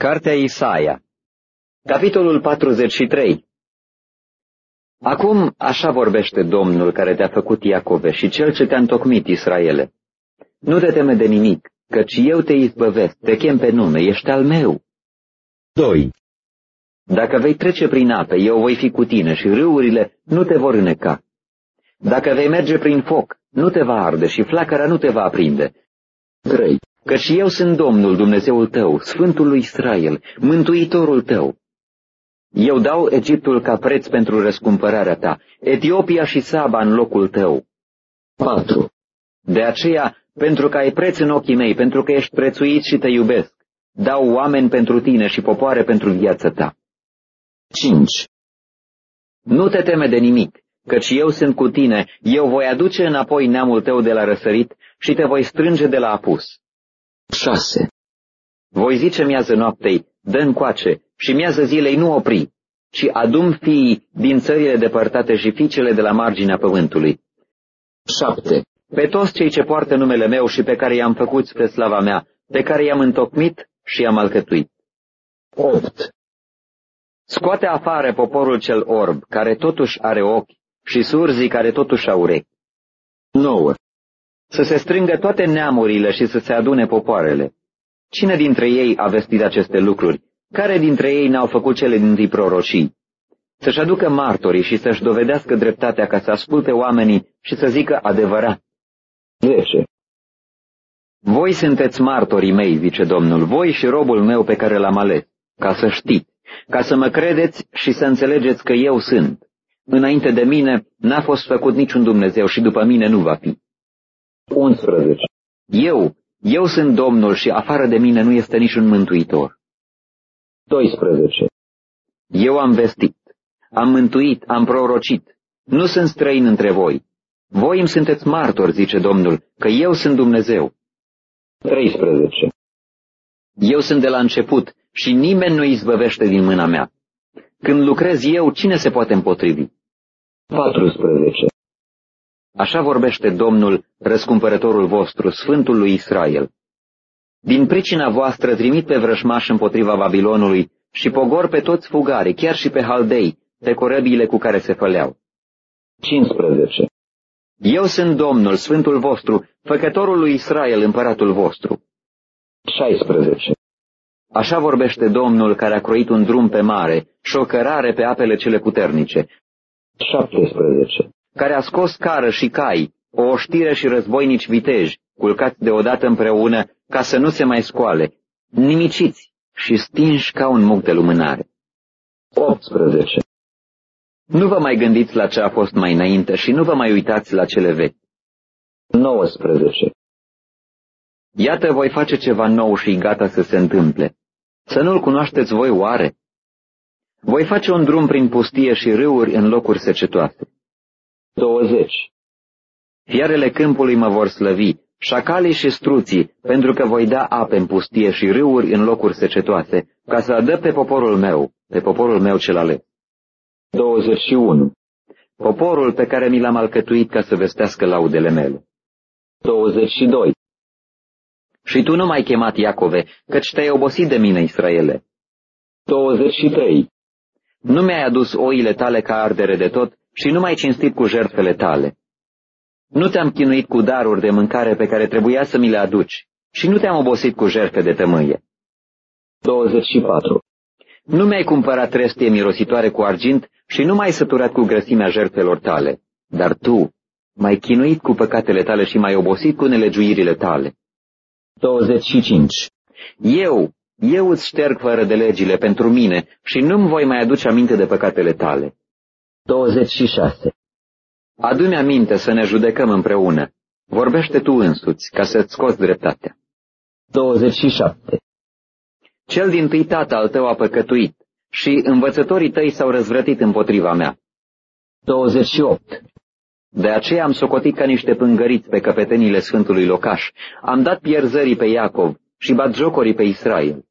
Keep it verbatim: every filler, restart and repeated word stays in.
Cartea Isaia, capitolul patruzeci și trei. Acum așa vorbește Domnul care te-a făcut Iacove și Cel ce te-a întocmit, Israele. Nu te teme de nimic, căci eu te izbăvesc, te chem pe nume, ești al meu. doi. Dacă vei trece prin ape, eu voi fi cu tine și râurile nu te vor îneca. Dacă vei merge prin foc, nu te va arde și flacăra nu te va aprinde. trei. Căci eu sunt Domnul Dumnezeul tău, Sfântul lui Israel, Mântuitorul tău. Eu dau Egiptul ca preț pentru răscumpărarea ta, Etiopia și Saba în locul tău. patru. De aceea, pentru că ai preț în ochii mei, pentru că ești prețuit și te iubesc, dau oameni pentru tine și popoare pentru viața ta. cinci. Nu te teme de nimic, căci eu sunt cu tine, eu voi aduce înapoi neamul tău de la răsărit și te voi strânge de la apus. șase. Voi zice miază noaptei, dă încoace, și miază zilei nu opri, ci adum fiii din țările depărtate și fiicele de la marginea pământului. șapte. Pe toți cei ce poartă numele meu și pe care i-am făcut spre slava mea, pe care i-am întocmit și i-am alcătuit. opt. Scoate afară poporul cel orb, care totuși are ochi, și surzii care totuși au urechi. nouă. Să se strângă toate neamurile și să se adune popoarele. Cine dintre ei a vestit aceste lucruri? Care dintre ei n-au făcut cele dintâi prorocii? Să-și aducă martorii și să-și dovedească dreptatea ca să asculte oamenii și să zică adevărat. zece. Voi sunteți martorii mei, zice Domnul, voi și robul meu pe care l-am ales, ca să știți, ca să mă credeți și să înțelegeți că eu sunt. Înainte de mine n-a fost făcut niciun Dumnezeu și după mine nu va fi. unsprezece. Eu, eu sunt Domnul și afară de mine nu este niciun mântuitor. doisprezece. Eu am vestit, am mântuit, am prorocit, nu sunt străin între voi. Voi îmi sunteți martori, zice Domnul, că eu sunt Dumnezeu. treisprezece. Eu sunt de la început și nimeni nu izbăvește din mâna mea. Când lucrez eu, cine se poate împotrivi? paisprezece. Așa vorbește Domnul, răscumpărătorul vostru, Sfântul lui Israel. Din pricina voastră trimit pe vrășmași împotriva Babilonului și pogor pe toți fugarii, chiar și pe haldei, pe corăbiile cu care se făleau. cincisprezece. Eu sunt Domnul, Sfântul vostru, făcătorul lui Israel, împăratul vostru. șaisprezece. Așa vorbește Domnul care a croit un drum pe mare și o cărare pe apele cele puternice. șaptesprezece. Care a scos cară și cai, o oștire și războinici viteji, culcați deodată împreună, ca să nu se mai scoale, nimiciți și stinși ca un muc de lumânare. optsprezece. Nu vă mai gândiți la ce a fost mai înainte și nu vă mai uitați la cele vechi. nouăsprezece. Iată, voi face ceva nou și gata să se întâmple. Să nu-l cunoașteți voi oare? Voi face un drum prin pustie și râuri în locuri secetoase. douăzeci. Fiarele câmpului mă vor slăvi, șacalii și struții, pentru că voi da ape în pustie și râuri în locuri secetoase, ca să adăp pe poporul meu, pe poporul meu cel ales. douăzeci și unu. Poporul pe care mi l-am alcătuit ca să vestească laudele mele. douăzeci și doi. Și tu nu m-ai chemat Iacove, căci te-ai obosit de mine, Israele. douăzeci și trei. Nu mi-ai adus oile tale ca ardere de tot și nu m-ai cinstit cu jertfele tale. Nu te-am chinuit cu daruri de mâncare pe care trebuia să mi le aduci și nu te-am obosit cu jertfe de tămâie. douăzeci și patru. Nu mi-ai cumpărat trestie mirositoare cu argint și nu m-ai săturat cu grăsimea jertfelor tale, dar tu m-ai chinuit cu păcatele tale și m-ai obosit cu nelegiuirile tale. douăzeci și cinci. Eu, eu îți șterg fără de legile pentru mine și nu-mi voi mai aduce aminte de păcatele tale. douăzeci și șase. Adu-mi aminte să ne judecăm împreună. Vorbește tu însuți, ca să-ți scoți dreptatea. douăzeci și șapte. Cel dintâi tată al tău a păcătuit și învățătorii tăi s-au răzvrătit împotriva mea. douăzeci și opt. De aceea am socotit ca niște pângăriți pe căpetenile Sfântului Locaș, am dat pierzării pe Iacov și batjocorii pe Israel.